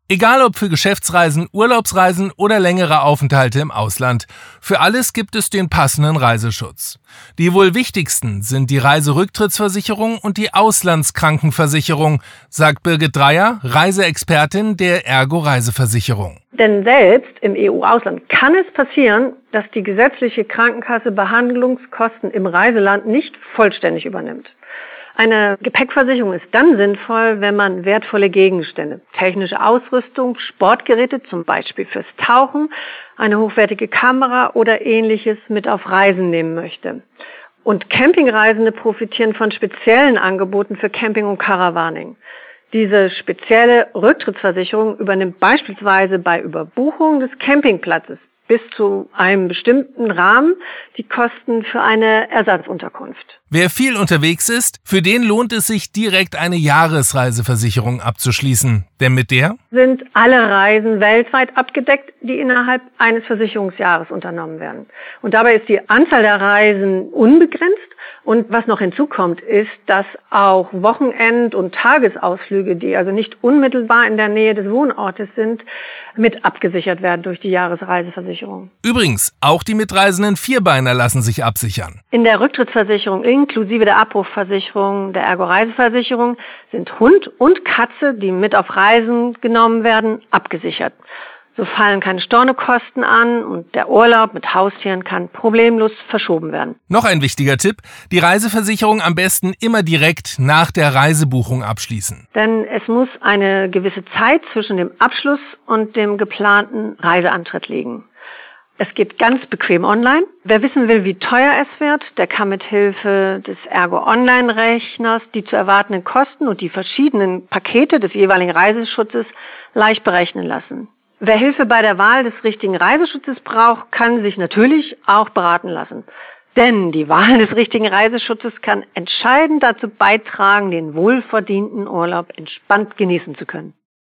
Egal ob für Geschäftsreisen, Urlaubsreisen oder längere Aufenthalte im Ausland. Für alles gibt es den passenden Reiseschutz. Die wohl wichtigsten sind die Reiserücktrittsversicherung und die Auslandskrankenversicherung, sagt Birgit Dreyer, Reiseexpertin der Ergo Reiseversicherung. Denn selbst im EU-Ausland kann es passieren, dass die gesetzliche Krankenkasse Behandlungskosten im Reiseland nicht vollständig übernimmt. Eine Gepäckversicherung ist dann sinnvoll, wenn man wertvolle Gegenstände, technische Ausrüstung, Sportgeräte, zum Beispiel fürs Tauchen, eine hochwertige Kamera oder Ähnliches mit auf Reisen nehmen möchte. Und Campingreisende profitieren von speziellen Angeboten für Camping und Caravaning. Diese spezielle Rücktrittsversicherung übernimmt beispielsweise bei Überbuchung des Campingplatzes bis zu einem bestimmten Rahmen die Kosten für eine Ersatzunterkunft. Wer viel unterwegs ist, für den lohnt es sich, direkt eine Jahresreiseversicherung abzuschließen. Denn mit der sind alle Reisen weltweit abgedeckt, die innerhalb eines Versicherungsjahres unternommen werden. Und dabei ist die Anzahl der Reisen unbegrenzt. Und was noch hinzukommt, ist, dass auch Wochenend- und Tagesausflüge, die also nicht unmittelbar in der Nähe des Wohnortes sind, mit abgesichert werden durch die Jahresreiseversicherung. Übrigens, auch die mitreisenden Vierbeiner lassen sich absichern. In der Rücktrittsversicherung inklusive der Abrufversicherung der Ergo Reiseversicherung sind Hund und Katze, die mit auf Reisen genommen werden, abgesichert. So fallen keine Stornokosten an und der Urlaub mit Haustieren kann problemlos verschoben werden. Noch ein wichtiger Tipp, die Reiseversicherung am besten immer direkt nach der Reisebuchung abschließen. Denn es muss eine gewisse Zeit zwischen dem Abschluss und dem geplanten Reiseantritt liegen. Es geht ganz bequem online. Wer wissen will, wie teuer es wird, der kann mit Hilfe des Ergo Online-Rechners die zu erwartenden Kosten und die verschiedenen Pakete des jeweiligen Reiseschutzes leicht berechnen lassen. Wer Hilfe bei der Wahl des richtigen Reiseschutzes braucht, kann sich natürlich auch beraten lassen. Denn die Wahl des richtigen Reiseschutzes kann entscheidend dazu beitragen, den wohlverdienten Urlaub entspannt genießen zu können.